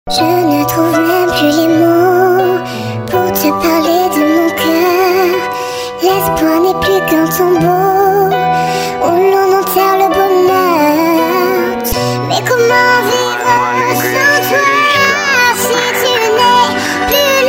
Je ne trouve même plus les mots pour te parler de mon cœur. L'espoir n'est plus qu'un tombeau où l'on enterre le bonheur. Mais comment vivre sans toi si tu n'es plus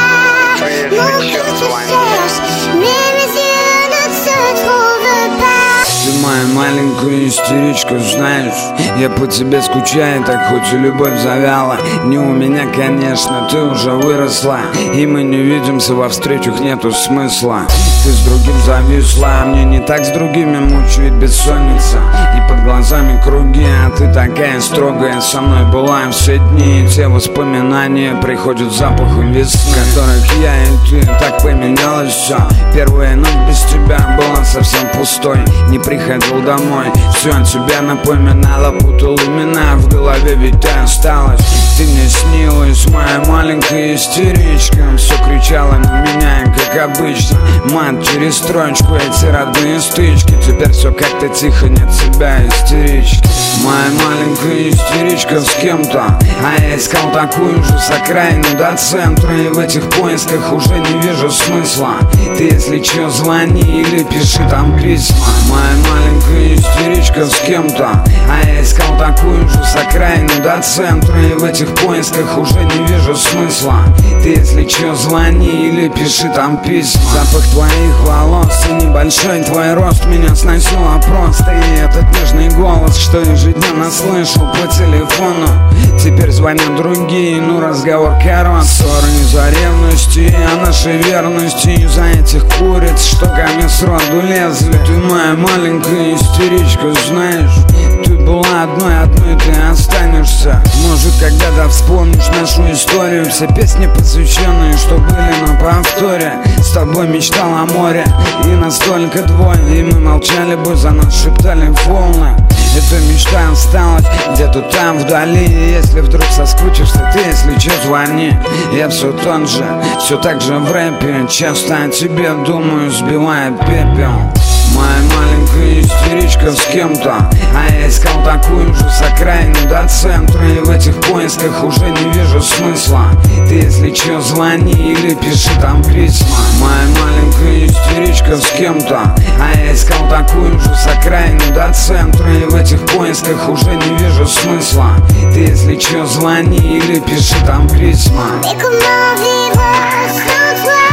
là? Mon cœur te cherche, mais mes yeux ne te trouvent pas. Ты моя маленькая истеричка, знаешь, я по тебе скучаю, так хоть и любовь завяла. Не у меня, конечно, ты уже выросла, и мы не видимся, во встречах нету смысла. Ты с другим зависла, а мне не так с другими мучает бессонница. И под глазами круги, а ты такая строгая. Со мной была все дни, и те воспоминания приходят запахом весны, в которых я и ты, так поменялось все. Первая ночь без тебя была совсем пустой. Не приходил домой, все от тебя напоминало, путал имена в голове, ведь ты осталась. Ты мне снилась, моя маленькая истеричка. Все кричала на меня, как обычно. Мат через строчку, эти родные стычки. Теперь все как-то тихо, нет себя, истерички. Моя маленькая истеричка с кем-то, а я искал такую же с окраины до центра. И в этих поисках уже не вижу смысла. Ты, если че, звони или пиши там письма. Моя маленькая истеричка с кем-то, а я искал такую же с окраины до центра. И в этих поисках уже не вижу смысла. Ты, если че, звони или пиши там письма. Запах твоих волос и небольшой твой рост меня сносило просто. И этот нежный голос, что ежедневно слышу по телефону. Теперь звонят другие, ну разговор корот. Ссоры из-за ревности, а нашей верности из-за этих куриц, что ко мне сроду лезли. Ты моя маленькая истеричка, знаешь, ты была одной ты останешься. Может, когда-то вспомнишь нашу историю, все песни посвященные, что были на повторе. С тобой мечтал о море, и настолько двое, и мы молчали бы, за нас шептали волны. Эта мечта осталась где-то там вдали. И если вдруг соскучишься, ты, если че, звони. Я все тот же, все так же в рэпе. Часто о тебе думаю, сбивая пепел. Моя маленькая истеричка с кем-то, а я искал такую же с окраины до центра. И в этих поисках уже не вижу смысла. Ты, если че, звони или пиши там письма. Моя маленькая истеричка с кем-то, а я искал такую же с окраины до центра. И в этих поисках уже не вижу смысла. Ты, если че, звони или пиши там письма. Mais comment vivre sans toi?